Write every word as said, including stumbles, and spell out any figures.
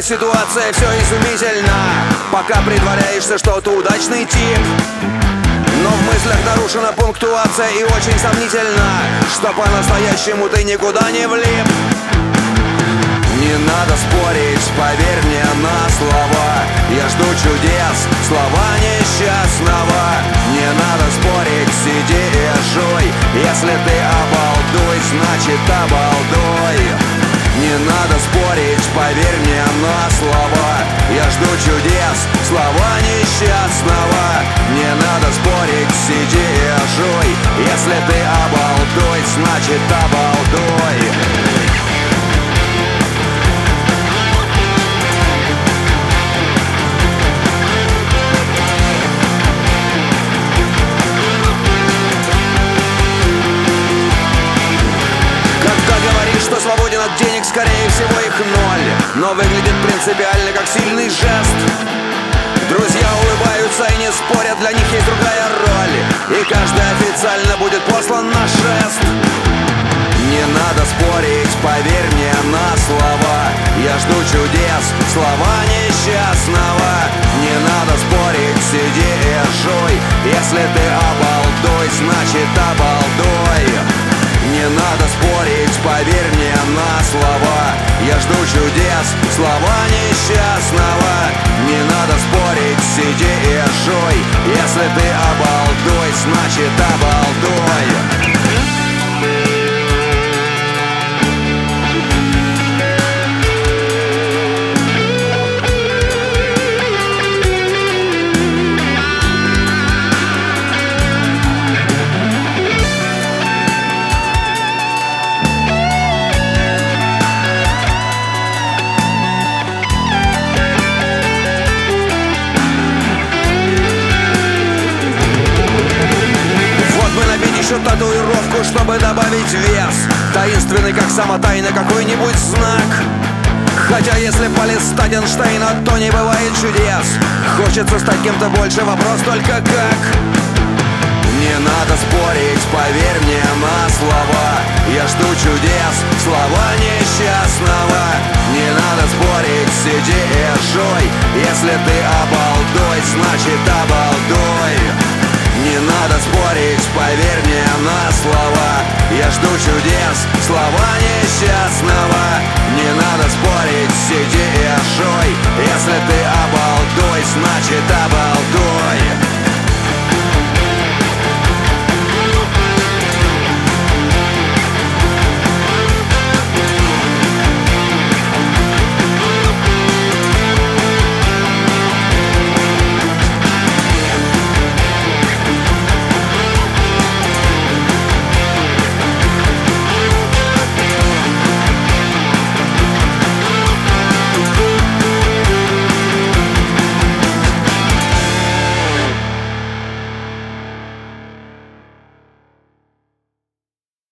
ситуация все изумительна, пока притворяешься, что ты удачный тип. Но в мыслях нарушена пунктуация и очень сомнительно, что по-настоящему ты никуда не влип. Не надо спорить, поверь мне на слова, я жду чудес, слова несчастного. Не надо спорить, сиди и жуй, если ты обалдуй, значит обалдуй. Не надо спорить, поверь мне на слова, я жду чудес, слова несчастного. Не надо спорить, сиди и жуй, если ты обалдуй, значит обалдуй. Что свободен от денег, скорее всего их ноль, но выглядит принципиально как сильный жест. Друзья улыбаются и не спорят, для них есть другая роль, и каждый официально будет послан на шест. Не надо спорить, поверь мне на слова, я жду чудес, слова несчастного. Не надо спорить, сиди и жуй, если ты обалдуй, значит обалдуй. Не надо спорить, поверь мне на слова, я жду чудес, слова несчастного. Не надо спорить, сиди и жуй, если ты обалдуй, значит обалдуй. Татуировку, чтобы добавить вес, таинственный, как сама тайна, какой-нибудь знак. Хотя если полистать Эйнштейна, то не бывает чудес. Хочется стать кем-то больше, вопрос только как. Не надо спорить, поверь мне на слова, я жду чудес, слова несчастного. Не надо спорить, сиди и жуй, если ты обалдуй, значит обалдуй. Не надо спорить, поверь мне на слова, я жду чудес, слова несчастного. Не надо спорить.